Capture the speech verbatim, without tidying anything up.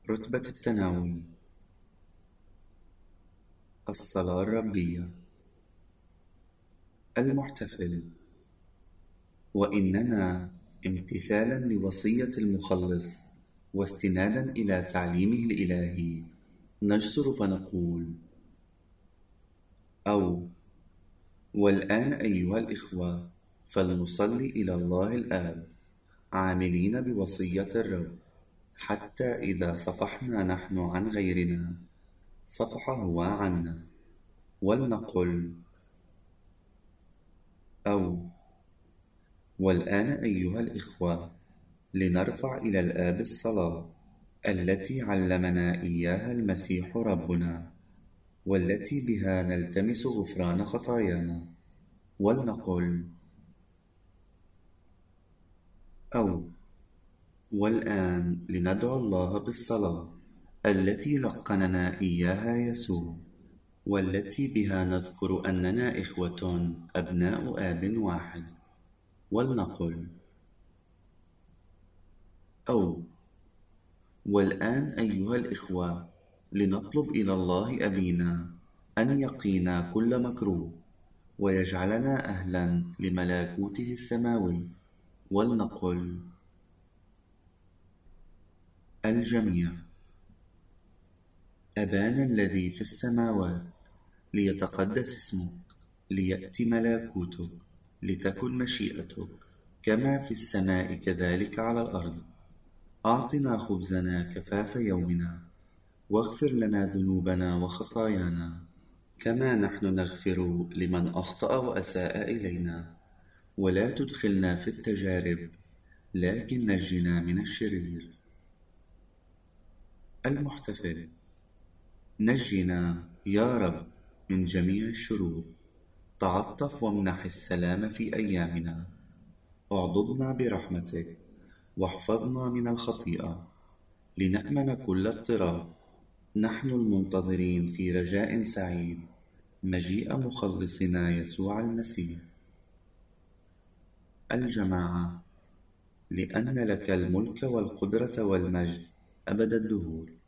رتبة التناول. الصلاة الربية. المحتفل. وإننا امتثالا لوصية المخلص واستنادا إلى تعليمه الإلهي نجسر فنقول: أو والآن أيها الإخوة فلنصلي إلى الله الآب عاملين بوصية الرب، حتى إذا صفحنا نحن عن غيرنا صفح هو عنا. ولنقل: أو والآن أيها الإخوة لنرفع إلى الآب الصلاة التي علمنا إياها المسيح ربنا، والتي بها نلتمس غفران خطايانا. ولنقل: أو والآن لندعو الله بالصلاة التي لقننا إياها يسوع، والتي بها نذكر أننا إخوة أبناء آب واحد. ولنقل: أو والآن أيها الإخوة لنطلب إلى الله أبينا أن يقينا كل مكروه ويجعلنا أهلا لملكوته السماوي. ولنقل: الجميع. أبانا الذي في السماوات، ليتقدس اسمك، ليأتي ملكوتك، لتكن مشيئتك كما في السماء كذلك على الأرض. أعطنا خبزنا كفاف يومنا، واغفر لنا ذنوبنا وخطايانا كما نحن نغفر لمن أخطأ وأساء إلينا، ولا تدخلنا في التجارب لكن نجنا من الشرير. المحتفل. نجنا يا رب من جميع الشرور، تعطف وامنح السلام في أيامنا، اعضدنا برحمتك واحفظنا من الخطيئة، لنأمن كل اضطراب، نحن المنتظرين في رجاء سعيد مجيء مخلصنا يسوع المسيح. الجماعة. لأن لك الملك والقدرة والمجد أبد الدهور.